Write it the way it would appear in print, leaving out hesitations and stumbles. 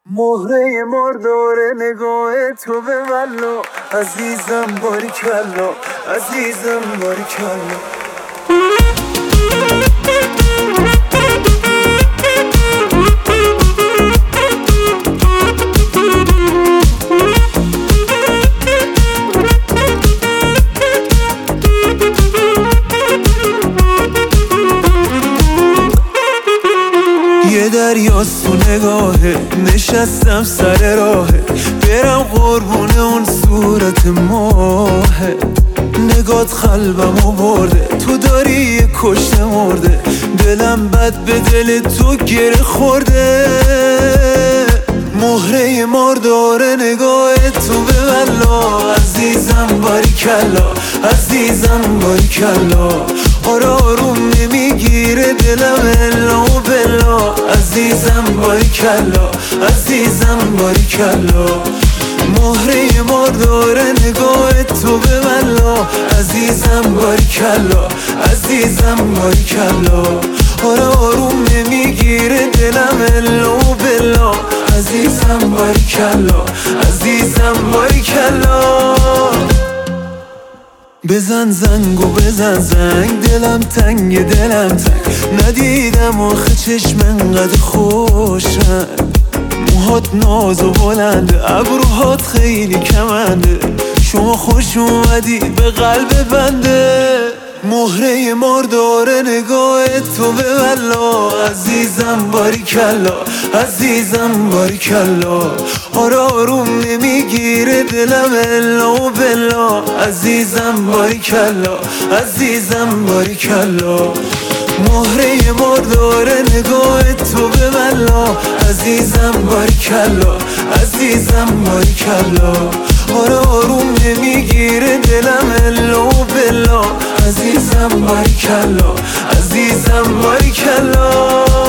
مهره مردار نگاه تو به والله عزیزم باریکلا عزیزم باریکلا یه دریاست تو نگاهه نشستم سر راهه برم قربون اون صورت ماهه نگات قلبمو برده تو داری یه کشته مرده دلم بد به دل تو گره خورده مهره ماردار نگاه تو به والله عزیزم باریکلا عزیزم باریکلا آره آروم نمیگیره دلم الا و بلا عزیزم باریکلا عزیزم باریکلا مهره ماردار نگاه تو به والله عزیزم باریکلا عزیزم باریکلا آره آروم نمیگیره دلم الا و بلا عزیزم باریکلا عزیزم باریکلا بزن زنگو بزن زنگ دلم تنگ دلم تنگ ندیدم آخه چشم انقدر خوشن موهات ناز و بلنده ابروهات خیلی کمنده شما خوش اومدی به قلب بنده مهره ماردار نگاه تو به والله عزیزم باریکلا عزیزم باریکلا آره آروم نمیگیره دلم الا و بلا عزیزم باریکلا عزیزم باریکلا مهره ماردار نگاه تو به والله عزیزم باریکلا عزیزم باریکلا آره آروم نمیگیره دلم الا و بلا عزیزم باریکلا عزیزم باریکلا